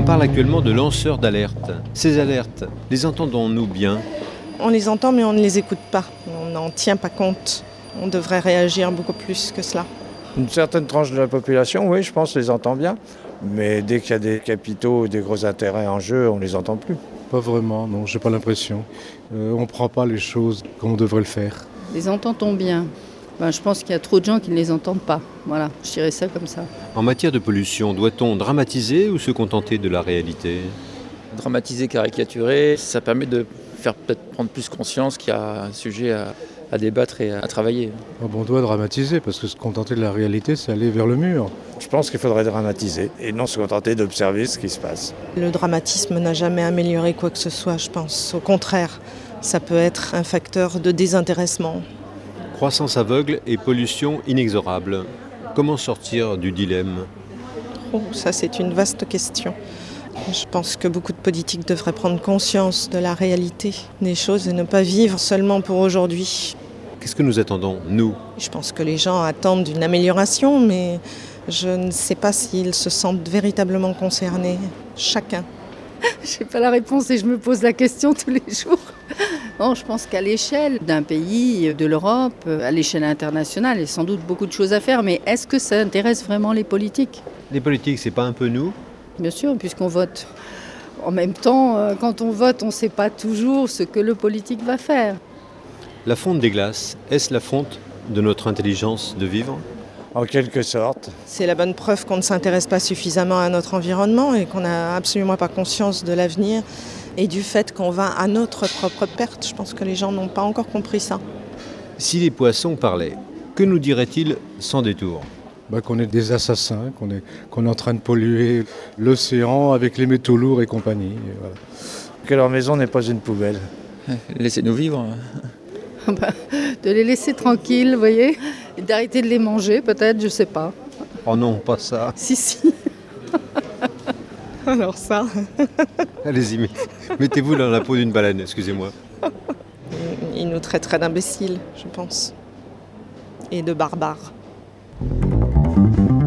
parle actuellement de lanceurs d'alerte. Ces alertes, les entendons-nous bien ? On les entend mais on ne les écoute pas. On n'en tient pas compte. On devrait réagir beaucoup plus que cela. Une certaine tranche de la population, oui, je pense, les entend bien. Mais dès qu'il y a des capitaux ou des gros intérêts en jeu, on ne les entend plus. Pas vraiment, non, j'ai pas l'impression. On ne prend pas les choses comme on devrait le faire. Les entend-on bien ? Je pense qu'il y a trop de gens qui ne les entendent pas. Voilà, je dirais ça comme ça. En matière de pollution, doit-on dramatiser ou se contenter de la réalité ? Dramatiser, caricaturer, ça permet de faire peut-être prendre plus conscience qu'il y a un sujet à débattre et à travailler. On doit dramatiser parce que se contenter de la réalité, c'est aller vers le mur. Je pense qu'il faudrait dramatiser et non se contenter d'observer ce qui se passe. Le dramatisme n'a jamais amélioré quoi que ce soit, je pense. Au contraire, ça peut être un facteur de désintéressement. Croissance aveugle et pollution inexorable. Comment sortir du dilemme ? Ça, c'est une vaste question. Je pense que beaucoup de politiques devraient prendre conscience de la réalité des choses et ne pas vivre seulement pour aujourd'hui. Qu'est-ce que nous attendons, nous ? Je pense que les gens attendent une amélioration, mais je ne sais pas s'ils se sentent véritablement concernés, chacun. Je n'ai pas la réponse et je me pose la question tous les jours. Bon, je pense qu'à l'échelle d'un pays, de l'Europe, à l'échelle internationale, il y a sans doute beaucoup de choses à faire, mais est-ce que ça intéresse vraiment les politiques ? Les politiques, c'est pas un peu nous ? Bien sûr, puisqu'on vote. En même temps, quand on vote, on ne sait pas toujours ce que le politique va faire. La fonte des glaces, est-ce la fonte de notre intelligence de vivre ? En quelque sorte. C'est la bonne preuve qu'on ne s'intéresse pas suffisamment à notre environnement et qu'on n'a absolument pas conscience de l'avenir et du fait qu'on va à notre propre perte. Je pense que les gens n'ont pas encore compris ça. Si les poissons parlaient, que nous diraient-ils sans détour ? Qu'on est des assassins, qu'on est en train de polluer l'océan avec les métaux lourds et compagnie. Et voilà. Que leur maison n'est pas une poubelle. Laissez-nous vivre. De les laisser tranquilles, vous voyez, et d'arrêter de les manger, peut-être, je ne sais pas. Oh non, pas ça. Si. Alors ça... Allez-y, mettez-vous dans la peau d'une baleine, excusez-moi. Ils nous traiteraient d'imbéciles, je pense. Et de barbares.